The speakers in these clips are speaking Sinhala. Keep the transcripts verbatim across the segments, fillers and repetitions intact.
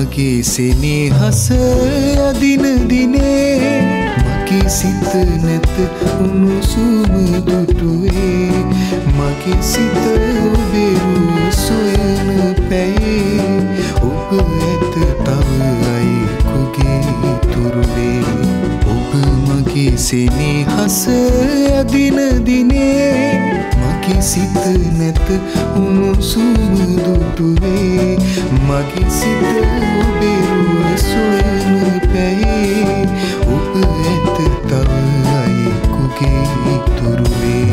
මගේ සෙනෙහස අදින දිනේ මගේ සිත නැත උණුසුම දුටුවේ මගේ සිත ඔබේ රුව සොයන පැයේ ඔබ ඇත තව අයෙකුගේ තුරුවේ ඔබ මගේ සෙනෙහස අදින දිනේ මගේ සිත නැත උණුසුම දුටුවේ මගේ සිත ඔබේ රුව සොයන පැයේ ඔබ ඇත තව අයෙකුගේ තුරුවේ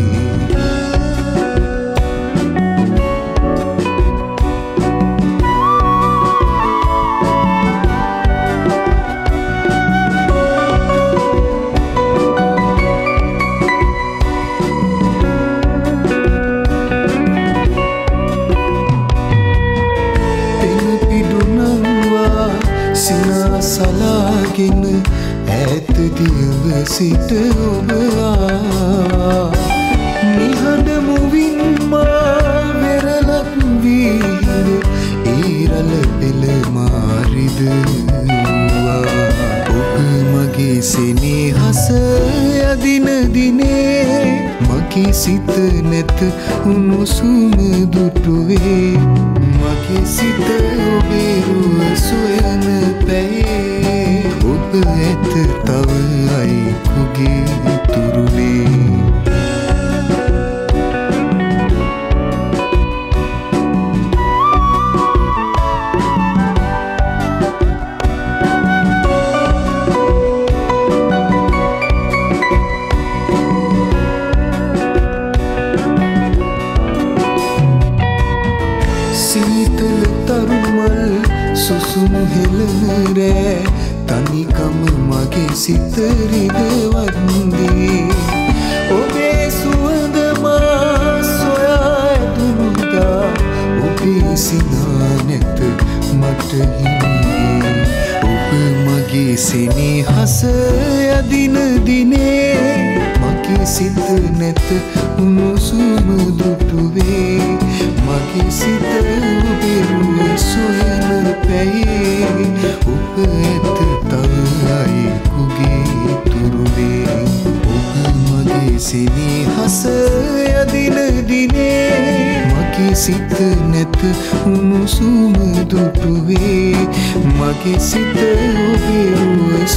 සලාගෙන ඈත දියව සිට ඔබ ආ නිහඬ මුවින් මා වෙරළක් වී ඊරල පෙළ මාරිද ඔබ මගේ සෙනෙහස අදින දිනේ මගේ සිත නැත උණුසුම දුටුවේ මගේ සිත ඔබේ රුව සොයන පැයේ ඔබ ඇත තව අයෙකුගේ තුරුවේ සීතල තරුමල් සුසුම් හෙළන රෑ තනිකම මගේ සිත රිදවන්නේ ඔබේ සුවඳ මා සොයා ඇදුණුදා ඔබේ සිනා නැත මට හිමියේ ඔබ මගේ සෙනෙහස අදින දිනේ මගේ සිත නැත උණුසුම දුටුවේ මගේ සිත ඔබේ රුව සොයන පැයේ ඔබ ඇත තව අයෙකුගේ තුරුවේ ඔබ මගේ සෙනෙහස අදින දිනේ මගේ සිත නැත උණුසුම දුටුවේ මගේ සිත ඔබේ රුව